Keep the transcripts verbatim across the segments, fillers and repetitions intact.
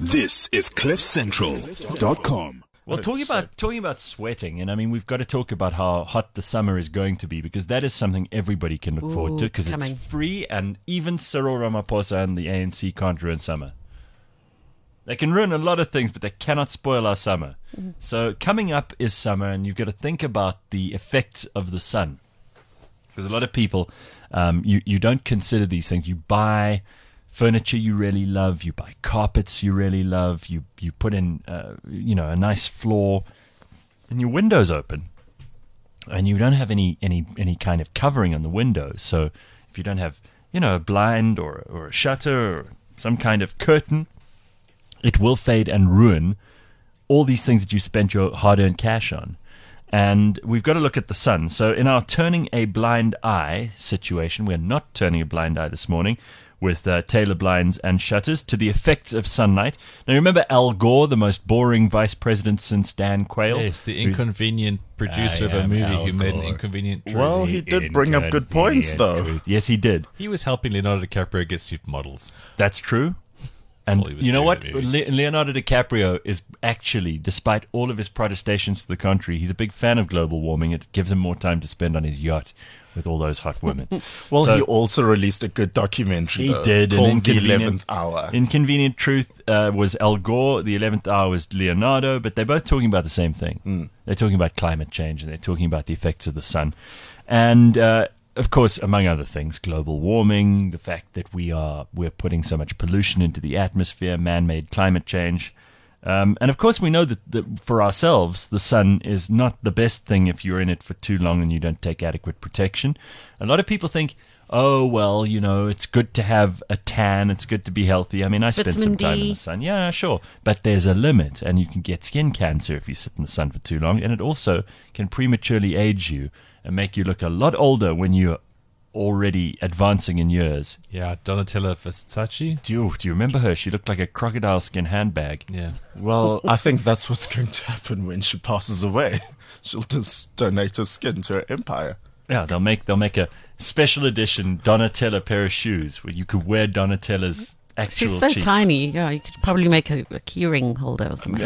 This is cliff central dot com. Well, talking about talking about sweating, and I mean, we've got to talk about how hot the summer is going to be, because that is something everybody can look Ooh, forward to, because it's it's coming. free, and even Cyril Ramaphosa and the A N C can't ruin summer. They can ruin a lot of things, but they cannot spoil our summer. Mm-hmm. So coming up is summer, and you've got to think about the effects of the sun, because a lot of people, um, you you don't consider these things. You buy furniture you really love, you buy carpets you really love, you you put in uh, you know a nice floor, and your windows open, and you don't have any any any kind of covering on the windows. So if you don't have you know a blind or or a shutter or some kind of curtain, it will fade and ruin all these things that you spent your hard-earned cash on. And we've got to look at the sun. So in our turning a blind eye situation, we're not turning a blind eye this morning with uh, Taylor blinds and shutters to the effects of sunlight. Now, remember Al Gore, the most boring vice president since Dan Quayle? Yes, the inconvenient producer I of a am movie Al who made an Gore. inconvenient truth. Well, he did bring up good points, though. Truth. Yes, he did. He was helping Leonardo DiCaprio get supermodels. That's true. all And he was you know doing what? in the movie. Le- Leonardo DiCaprio is actually, despite all of his protestations to the contrary, he's a big fan of global warming. It gives him more time to spend on his yacht with all those hot women. Well, So- he also released a good documentary, He though, did. an called The Inconvenient- eleventh Hour. Inconvenient Truth uh, was Al Gore. The eleventh Hour was Leonardo. But they're both talking about the same thing. Mm. They're talking about climate change, and they're talking about the effects of the sun. And, uh, of course, among other things, global warming, the fact that we are we're putting so much pollution into the atmosphere, man-made climate change. Um, and, of course, we know that, that for ourselves, the sun is not the best thing if you're in it for too long and you don't take adequate protection. A lot of people think, oh, well, you know, it's good to have a tan. It's good to be healthy. I mean, I spent Vitamin some time in D. the sun. Yeah, sure. But there's a limit, and you can get skin cancer if you sit in the sun for too long. And it also can prematurely age you and make you look a lot older when you're already advancing in years. Yeah, Donatella Versace. Do you, do you remember her? She looked like a crocodile skin handbag. Yeah. Well, I think that's what's going to happen when she passes away. She'll just donate her skin to her empire. Yeah, they'll make they'll make a special edition Donatella pair of shoes where you could wear Donatella's actual She's so cheeks. tiny. Yeah, you could probably make a, a keyring holder or something.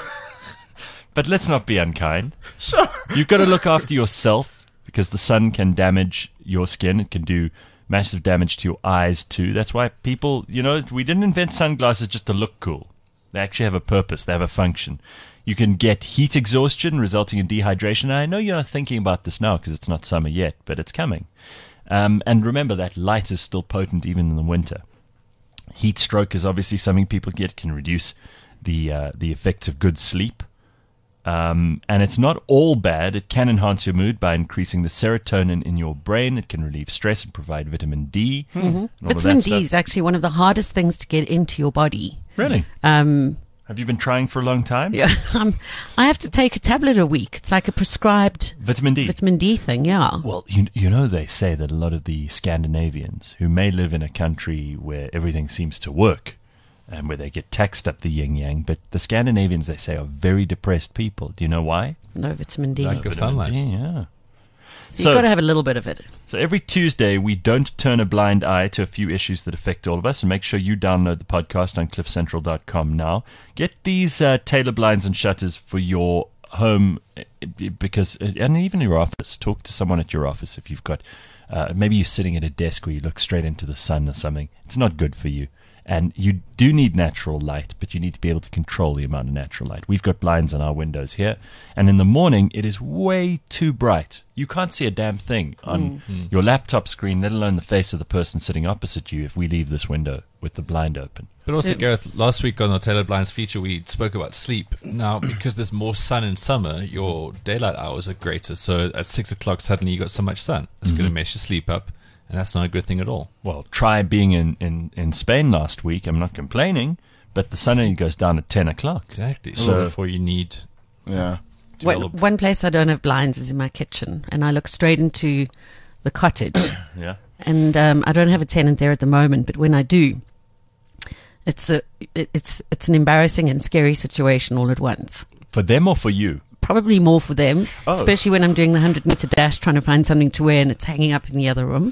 But let's not be unkind. Sure. You've got to look after yourself, because the sun can damage your skin. It can do massive damage to your eyes too. That's why people, you know, we didn't invent sunglasses just to look cool. They actually have a purpose. They have a function. You can get heat exhaustion resulting in dehydration. And I know you're not thinking about this now because it's not summer yet, but it's coming. Um, and remember that light is still potent even in the winter. Heat stroke is obviously something people get. It can reduce the uh, the effects of good sleep. Um, and it's not all bad. It can enhance your mood by increasing the serotonin in your brain. It can relieve stress and provide vitamin D. and all of Vitamin that D stuff. is actually one of the hardest things to get into your body. Really? Um, Have you been trying for a long time? yeah, um, I have to take a tablet a week. It's like a prescribed Vitamin D. vitamin D thing, yeah. Well, you, you know, they say that a lot of the Scandinavians who may live in a country where everything seems to work and where they get taxed up the yin-yang, but the Scandinavians, they say, are very depressed people. Do you know why? No vitamin D. Lack of Vitamin sunlight. D, yeah. So, So- you've got to have a little bit of it. So every Tuesday, we don't turn a blind eye to a few issues that affect all of us. And make sure you download the podcast on cliff central dot com now. Get these uh, Taylor blinds and shutters for your home, eh, because, and even your office. Talk to someone at your office if you've got, uh, maybe you're sitting at a desk where you look straight into the sun or something. It's not good for you. And you do need natural light, but you need to be able to control the amount of natural light. We've got blinds on our windows here, and in the morning it is way too bright. You can't see a damn thing on your laptop screen, let alone the face of the person sitting opposite you if we leave this window with the blind open. But also, So- Gareth, last week on our Taylor Blinds feature, we spoke about sleep. Now, because there's more sun in summer, your daylight hours are greater. So at six o'clock, suddenly you got so much sun. It's going to mess your sleep up, and that's not a good thing at all. Well, try being in, in, in Spain last week. I'm not complaining, but the sun only goes down at ten o'clock. Exactly. So- So therefore, you need Yeah. to One, develop. one place I don't have blinds is in my kitchen, and I look straight into the cottage. Yeah. and um, I don't have a tenant there at the moment, but when I do, it's a it- it's it's an embarrassing and scary situation all at once. For them or for you? Probably more for them, Oh. especially when I'm doing the hundred meter dash, trying to find something to wear, and it's hanging up in the other room.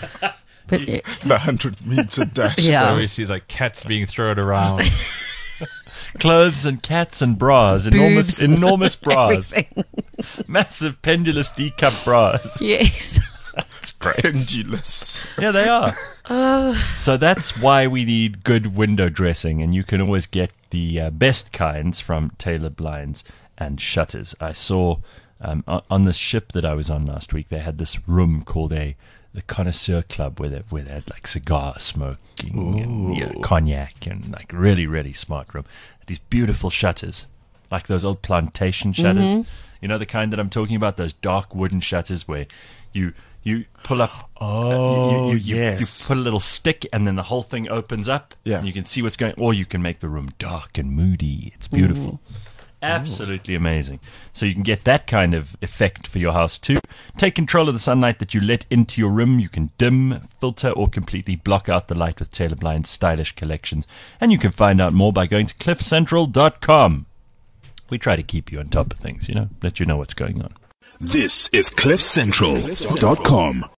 But uh, The hundred meter dash. Yeah. So he sees like cats being thrown around. clothes and cats and bras, enormous, Boobs, enormous bras, everything. massive pendulous D-cup bras. Yes. That's great. Pendulous. Yeah, they are. So that's why we need good window dressing, and you can always get the uh, best kinds from Taylor Blinds and Shutters. I saw um, on, on this ship that I was on last week, they had this room called a the Connoisseur Club where they, where they had like cigar smoking and you know, cognac and like really, really smart room. These beautiful shutters, like those old plantation shutters. Mm-hmm. You know the kind that I'm talking about, those dark wooden shutters where you you pull up. Oh, you, you, you, yes. You put a little stick and then the whole thing opens up. Yeah. And you can see what's going. Or you can make the room dark and moody. It's beautiful. Absolutely amazing. So you can get that kind of effect for your house too. Take control of the sunlight that you let into your room. You can dim, filter, or completely block out the light with Taylor Blind's stylish collections. And you can find out more by going to cliff central dot com. We try to keep you on top of things, you know, let you know what's going on. This is cliff central dot com.